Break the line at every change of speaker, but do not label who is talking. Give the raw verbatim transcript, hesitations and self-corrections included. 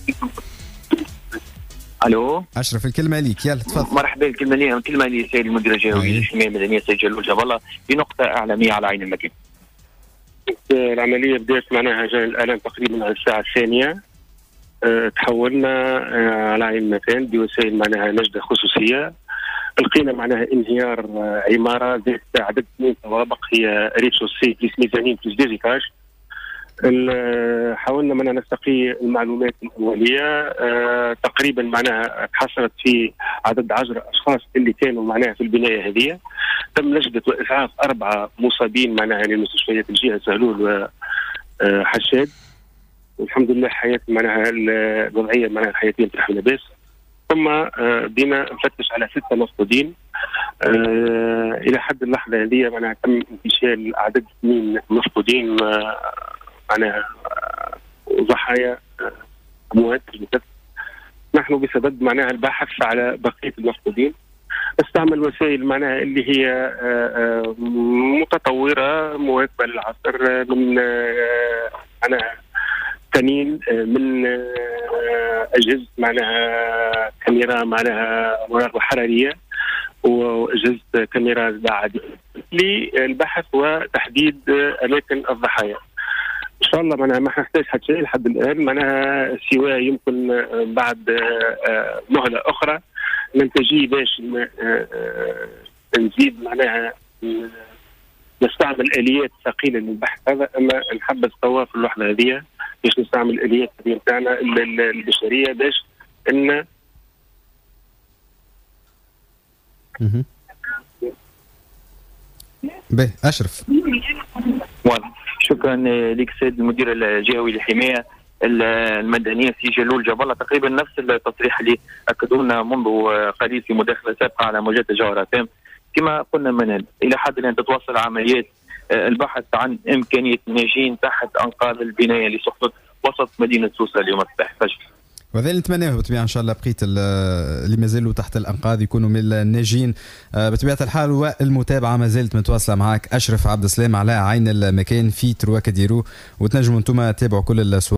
الو
اشرف الكلمه ليك، يلا تفضل.
مرحبا. الكلمه لي الكلمه لي سيد المدير الجهوي للحمايه المدنيه سيد جلول جبله بنقطه اعلاميه على عين المكان.
العمليه بدات معناها جاء الان تقريبا على الساعه الثانيه. أه تحولنا أه على عين المكان بوسائل معناها نجده خصوصيه. لقينا معناها انهيار أه عماره ذات عدد اثنين طوابق، هي ريتشو سي بليس ميزانين بليس ديزيتاج. حاولنا معناها نستقي المعلومات الاوليه. أه تقريبا معناها تحصلت في عدد عشر اشخاص اللي كانوا معناها في البنايه هذه. تم نجدة واسعاف اربعه مصابين معناها لمستشفيات الجهه زهلول وحشاد. والحمد لله حياه معناها الوضعيه معناها الحياتيه نتاعها لاباس. ثم أه بنا نفتش على سته مفقودين. أه الى حد اللحظه هذه معناها تم انتشال عدد اثنين مفقودين أه معناها ضحايا اموات. نحن بصدد معناها البحث على بقيه المفقودين. استعمل وسائل معناها اللي هي متطوره مواكبه للعصر، من معناها تنين من اجهزه معناها كاميرا معناها مراقبه حراريه واجهزه كاميرا عاديه للبحث وتحديد اماكن الضحايا. ان شاء الله معناها ما نحتاج حتى شيء لحد الان، معناها سواء يمكن بعد مهله اخرى ننتجي باش نزيد معناها نستعمل اليات ثقيله للبحث هذا. اما نحبذ توا في اللحظه هذه باش نستعمل الاليات نتاعنا البشريه باش ان
به اشرف.
شكرا لك سيد المدير الجهوي للحمايه المدنيه سي جلول جبله. تقريبا نفس التصريح اللي اكدوا لنا منذ قليل في مداخله سابقه على موجات الجوهره فام. كما قلنا من الى حد الان تتواصل عمليات البحث عن امكانيه الناجين تحت انقاض البنايه اللي سقطت وسط مدينه سوسه اليوم الصباح فجر.
وهذا اللي نتمناه بالطبيعه ان شاء الله بقيه اللي ما زالوا تحت الانقاض يكونوا من الناجين بطبيعه الحال. والمتابعه ما زالت متواصله معك اشرف عبد السلام على عين المكان في تروا كديرو، وتنجموا انتم تتابعوا كل الصور.